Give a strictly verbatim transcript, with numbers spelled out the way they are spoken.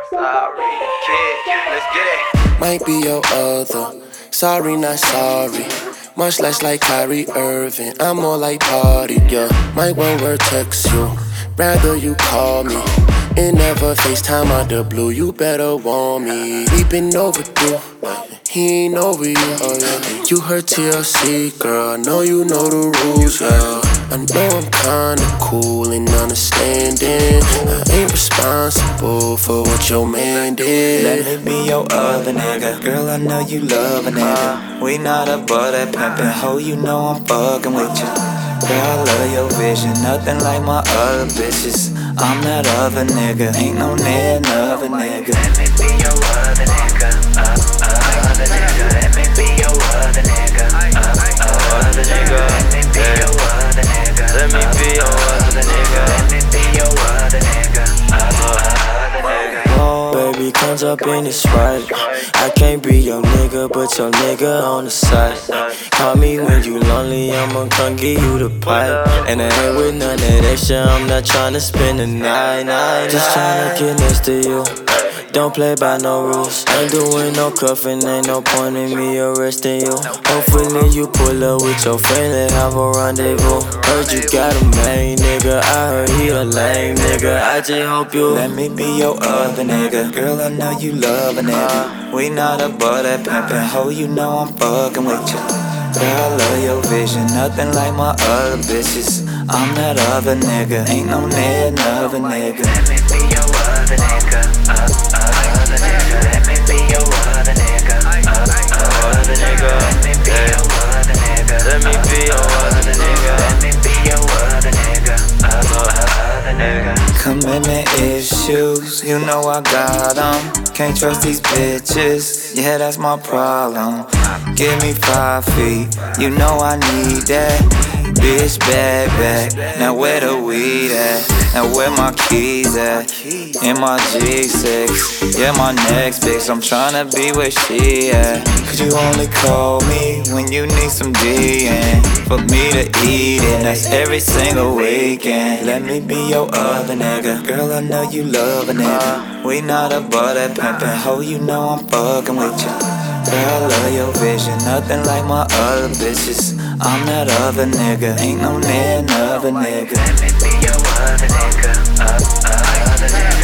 Sorry, kid, let's get it. Might be your other. Sorry, not sorry. Much less like Kyrie Irving. I'm more like party, yeah. Might one word text you. Rather you call me. It never FaceTime out the blue. You better want me. We been overdue. He ain't over you. Oh, yeah. You heard T L C, girl. I know you know the rules, yeah. I know I'm kinda cool and understanding. I ain't responsible for what your man did. Let me be your other nigga. Girl, I know you love a nigga. We not above that pimpin'. Ho, you know I'm fucking with you. Girl, I love your vision. Nothing like my other bitches. I'm that other nigga. Ain't no near another nigga. Let me be your other nigga. Uh, uh, other nigga. Let me be your other nigga. Uh, uh, other nigga. Let me be your other nigga. Let me be your other nigga. Let me be your other nigga. Uh, other nigga. Oh, baby, comes up in this right. I can't be your nigga, but your nigga on the side. Call me when you lonely, I'ma come give you the pipe. And I ain't with none of that shit, I'm not tryna spend the night, night, Just tryna get next to you. Don't play by no rules. Ain't doing no cuffing, ain't no point in me arresting you. Hopefully you pull up with your friend and have a rendezvous. Heard you got a main nigga, I heard he a lame nigga. I just hope you let me be your other nigga. Girl, I know you love a nigga. We not above that pimpin'. Ho, you know I'm fucking with you. Girl, I love your vision. Nothing like my other bitches. I'm that other nigga. Ain't no near another nigga. Let me be your other nigga. Uh, uh, other nigga. Let me be your other nigga. Uh, uh, other nigga. Let me be your other nigga. Let me be your other nigga. Let me be your other nigga. Uh, other nigga. Commitment issues, you know I got them. Can't trust these bitches, yeah, that's my problem. Give me five feet, you know I need that. Bitch, bad back, now where the weed at? Now where my keys at? In my G six, yeah, my next bitch, I'm tryna be where she at. Cause you only call me when you need some D N for me to eat it, that's every single weekend. Let me be your other nigga. Girl, I know you love a nigga. We not above that pimpin'. Ho, you know I'm fucking with you. Girl, I love your vision. Nothing like my other bitches. I'm that other nigga. Ain't no near another nigga. Let me be your other nigga. Uh, uh, other nigga.